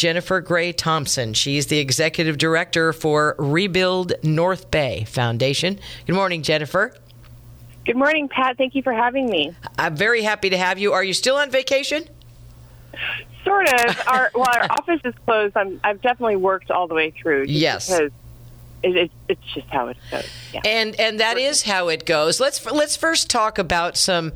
Jennifer Gray Thompson. She's the executive director for Rebuild North Bay Foundation. Good morning, Jennifer. Good morning, Pat. Thank you for having me. I'm very happy to have you. Are you still on vacation? Sort of. Our office is closed. I've definitely worked all the way through. Yes. Because it's just how it goes. Yeah. And that is how it goes. Let's first talk about some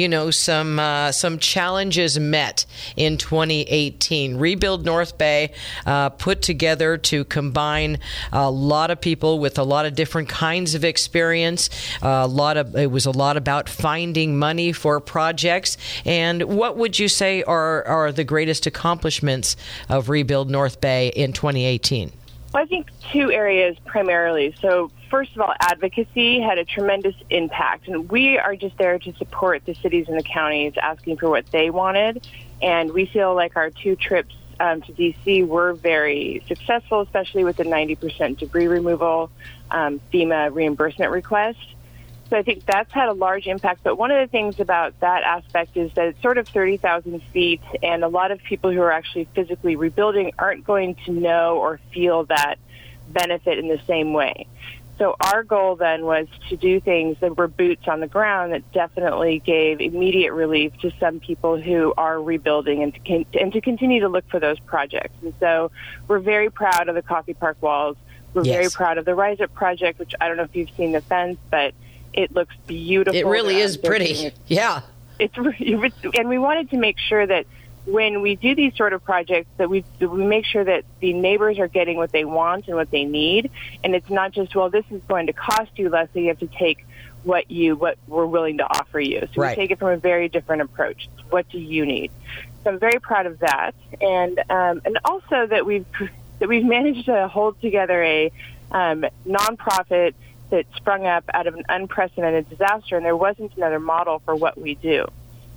challenges met in 2018. Rebuild North Bay put together to combine a lot of people with a lot of different kinds of experience. It was a lot about finding money for projects. And what would you say are the greatest accomplishments of Rebuild North Bay in 2018? Well, I think two areas primarily. So first of all, advocacy had a tremendous impact. And we are just there to support the cities and the counties asking for what they wanted. And we feel like our two trips to D.C. were very successful, especially with the 90% debris removal FEMA reimbursement request. So I think that's had a large impact. But one of the things about that aspect is that it's sort of 30,000 feet, and a lot of people who are actually physically rebuilding aren't going to know or feel that benefit in the same way. So our goal then was to do things that were boots on the ground that definitely gave immediate relief to some people who are rebuilding and to continue to look for those projects. And so we're very proud of the Coffey Park walls. We're very proud of the Rise Up project, which I don't know if you've seen the fence, but it looks beautiful. It really is pretty. Yeah. And we wanted to make sure that when we do these sort of projects, that we make sure that the neighbors are getting what they want and what they need. And it's not just, well, this is going to cost you less, so you have to take what we're willing to offer you. So we take it from a very different approach. What do you need? So I'm very proud of that. And also that we've managed to hold together a nonprofit that sprung up out of an unprecedented disaster, and there wasn't another model for what we do.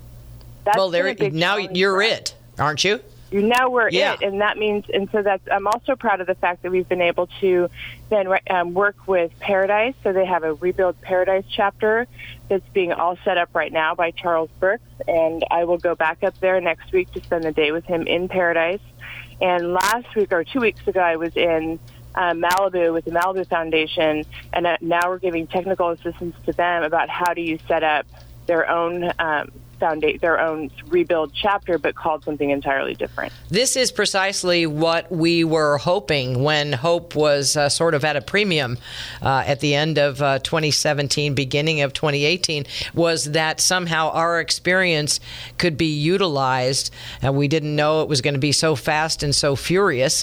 Now you're it, aren't you? Now we're it, and that means, and so that's. I'm also proud of the fact that we've been able to then work with Paradise. So they have a Rebuild Paradise chapter that's being all set up right now by Charles Brooks, and I will go back up there next week to spend the day with him in Paradise. And last week or 2 weeks ago, I was in Malibu with the Malibu Foundation, and now we're giving technical assistance to them about how do you set up their own their own rebuild chapter, but called something entirely different. This is precisely what we were hoping when hope was sort of at a premium at the end of 2017, beginning of 2018, was that somehow our experience could be utilized. And we didn't know it was going to be so fast and so furious,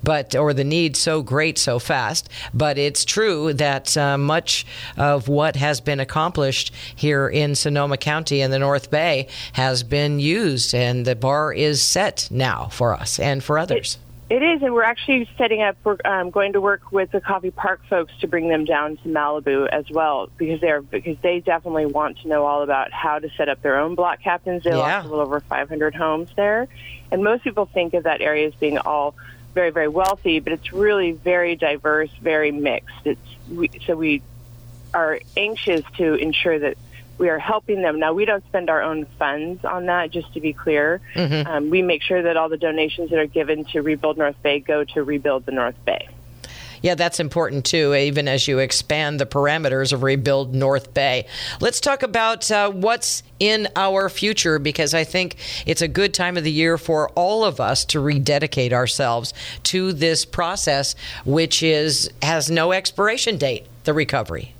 or the need so great so fast. But it's true that much of what has been accomplished here in Sonoma County and the North Bay has been used, and the bar is set now for us and for others. It is, and we're actually setting up, we're going to work with the Coffey Park folks to bring them down to Malibu as well, because they definitely want to know all about how to set up their own block captains. They lost a little over 500 homes there, and most people think of that area as being all very, very wealthy, but it's really very diverse, very mixed. So we are anxious to ensure that we are helping them. Now, we don't spend our own funds on that, just to be clear. Mm-hmm. We make sure that all the donations that are given to Rebuild North Bay go to Rebuild the North Bay. Yeah, that's important, too, even as you expand the parameters of Rebuild North Bay. Let's talk about what's in our future, because I think it's a good time of the year for all of us to rededicate ourselves to this process, which has no expiration date, the recovery.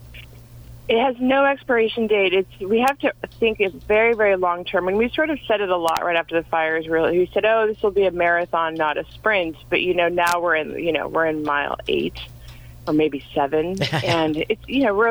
It has no expiration date. We have to think it's very, very long term. And we sort of said it a lot right after the fires. We said, "Oh, this will be a marathon, not a sprint." But now we're in mile 8 or maybe 7, and it's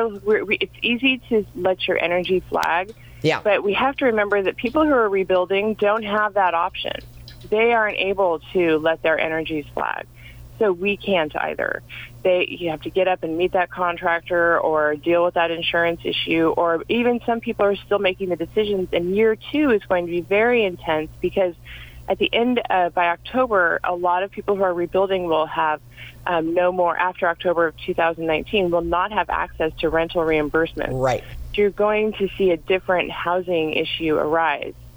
it's easy to let your energy flag. Yeah. But we have to remember that people who are rebuilding don't have that option. They aren't able to let their energies flag. So we can't either. You have to get up and meet that contractor or deal with that insurance issue, or even some people are still making the decisions. And year 2 is going to be very intense, because at the end by October, a lot of people who are rebuilding will have no more, after October of 2019, will not have access to rental reimbursement. Right. So you're going to see a different housing issue arise.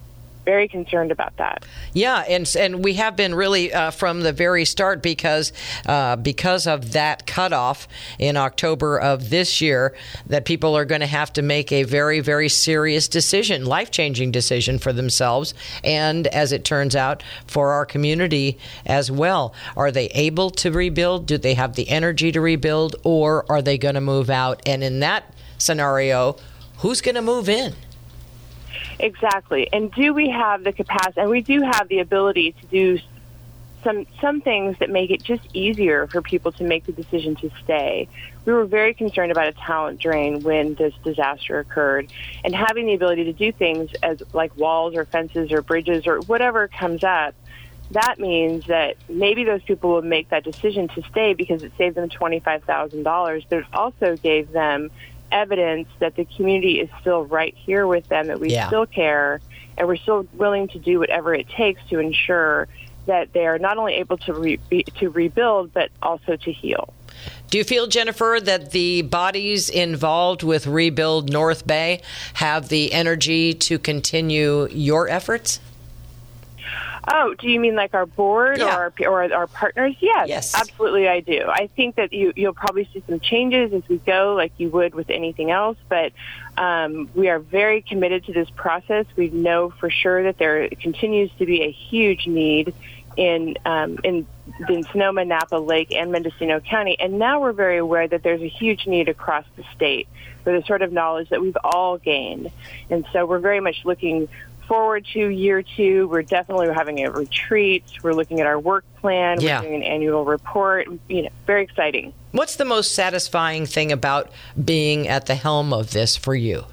very concerned about that. Yeah, and we have been really from the very start because of that cutoff in October of this year, that people are going to have to make a very, very serious decision, life-changing decision for themselves, and as it turns out, for our community as well. Are they able to rebuild? Do they have the energy to rebuild, or are they going to move out? And in that scenario, who's going to move in? Exactly. And do we have the capacity? And we do have the ability to do some things that make it just easier for people to make the decision to stay. We were very concerned about a talent drain when this disaster occurred, and having the ability to do things as like walls or fences or bridges or whatever comes up. That means that maybe those people will make that decision to stay because it saved them $25,000, but it also gave them evidence that the community is still right here with them, that we still care, and we're still willing to do whatever it takes to ensure that they are not only able to rebuild, but also to heal. Do you feel, Jennifer, that the bodies involved with Rebuild North Bay have the energy to continue your efforts? Oh, do you mean like our board or our partners? Yes, absolutely I do. I think that you'll probably see some changes as we go, like you would with anything else, but we are very committed to this process. We know for sure that there continues to be a huge need in Sonoma, Napa Lake, and Mendocino County, and now we're very aware that there's a huge need across the state for the sort of knowledge that we've all gained. And so we're very much looking forward to year 2. We're definitely having a retreat. We're looking at our work plan. We're doing an annual report. Very exciting. What's the most satisfying thing about being at the helm of this for you?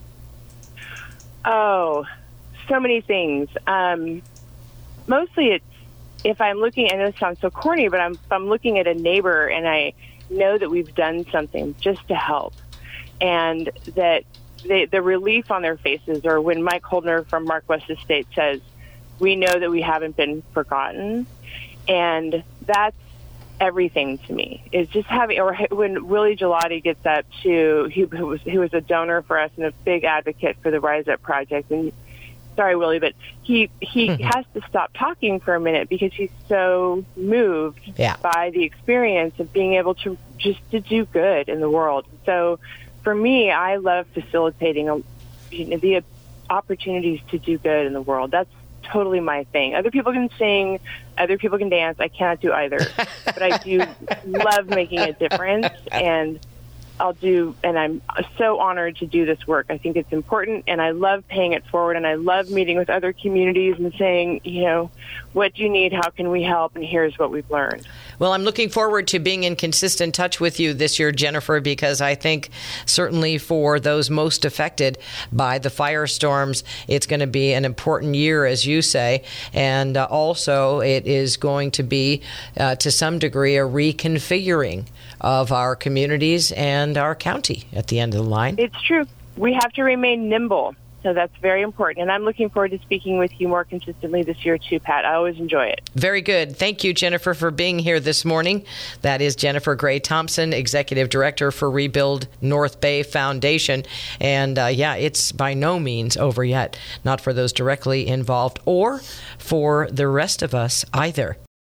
Oh, so many things. Mostly it's, if I'm looking, I know it sounds so corny, but if I'm looking at a neighbor and I know that we've done something just to help, and that the relief on their faces, or when Mike Holdner from Mark West Estate says, we know that we haven't been forgotten, and that's everything to me. Is just having, or when Willie Gelati gets up to, who was a donor for us and a big advocate for the Rise Up Project, and sorry, Willie, but he has to stop talking for a minute because he's so moved by the experience of being able to do good in the world. So for me, I love facilitating the opportunities to do good in the world. That's totally my thing. Other people can sing, other people can dance. I cannot do either, but I do love making a difference, and and I'm so honored to do this work. I think it's important, and I love paying it forward, and I love meeting with other communities and saying, what do you need? How can we help? And here's what we've learned. Well, I'm looking forward to being in consistent touch with you this year, Jennifer, because I think certainly for those most affected by the firestorms, it's going to be an important year, as you say. And also it is going to be, to some degree, a reconfiguring of our communities and our county at the end of the line. It's true. We have to remain nimble. So that's very important. And I'm looking forward to speaking with you more consistently this year, too, Pat. I always enjoy it. Very good. Thank you, Jennifer, for being here this morning. That is Jennifer Gray Thompson, Executive Director for Rebuild North Bay Foundation. And it's by no means over yet, not for those directly involved or for the rest of us either.